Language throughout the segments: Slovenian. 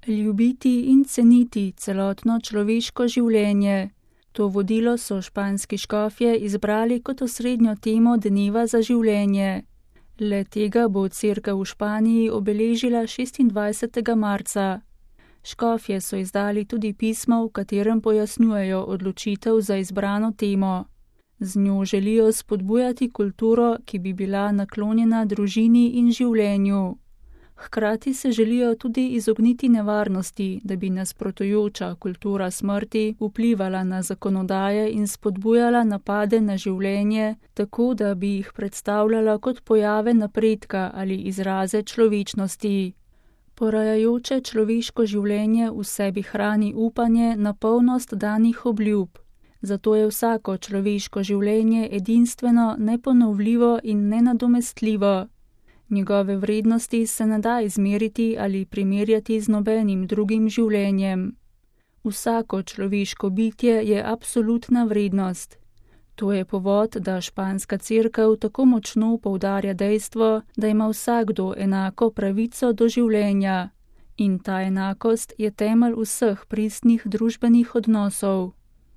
Ljubiti in ceniti celotno človeško življenje. To vodilo so španski škofje izbrali kot osrednjo temo dneva za življenje. Le tega bo cerkev v Španiji obeležila 26. marca. Škofje so izdali tudi pismo, v katerem pojasnjujejo odločitev za izbrano temo. Z njo želijo spodbujati kulturo, ki bi bila naklonjena družini in življenju. Hkrati se želijo tudi izogniti nevarnosti, da bi nasprotujoča kultura smrti vplivala na zakonodaje in spodbujala napade na življenje, tako da bi jih predstavljala kot pojave napredka ali izraze človečnosti. Porajajoče človeško življenje v sebi hrani upanje na polnost danih obljub. Zato je vsako človeško življenje edinstveno, neponovljivo in nenadomestljivo. Njegove vrednosti se ne da izmeriti ali primerjati z nobenim drugim življenjem. Vsako človeško bitje je absolutna vrednost. To je povod, da španska cerkev tako močno poudarja dejstvo, da ima vsakdo enako pravico do življenja. In ta enakost je temelj vseh pristnih družbenih odnosov.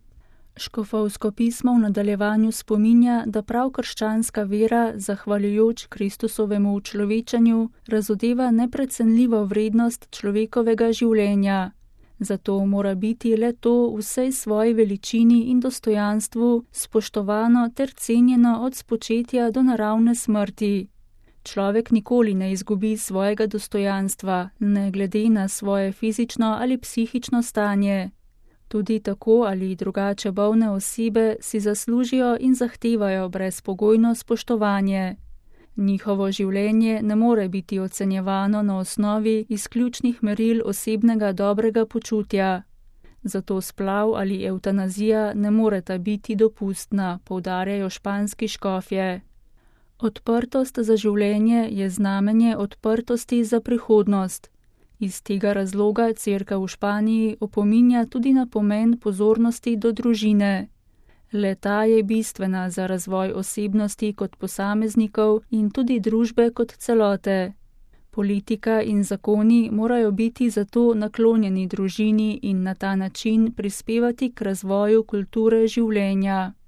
Škofovsko pismo v nadaljevanju spominja, da prav krščanska vera, zahvaljujoč Kristusovemu učlovečanju, razodeva neprecenljivo vrednost človekovega življenja. Zato mora biti le to v vsej svoji veličini in dostojanstvu spoštovano ter cenjeno od spočetja do naravne smrti. Človek nikoli ne izgubi svojega dostojanstva, ne glede na svoje fizično ali psihično stanje. Tudi tako ali drugače bolne osebe si zaslužijo in zahtevajo brezpogojno spoštovanje. Njihovo življenje ne more biti ocenjevano na osnovi izključnih meril osebnega dobrega počutja. Zato splav ali evtanazija ne moreta biti dopustna, poudarjajo španski škofje. Odprtost za življenje je znamenje odprtosti za prihodnost. Iz tega razloga cerkev v Španiji opominja tudi na pomen pozornosti do družine. Le-ta je bistvena za razvoj osebnosti kot posameznikov in tudi družbe kot celote. Politika in zakoni morajo biti zato naklonjeni družini in na ta način prispevati k razvoju kulture življenja.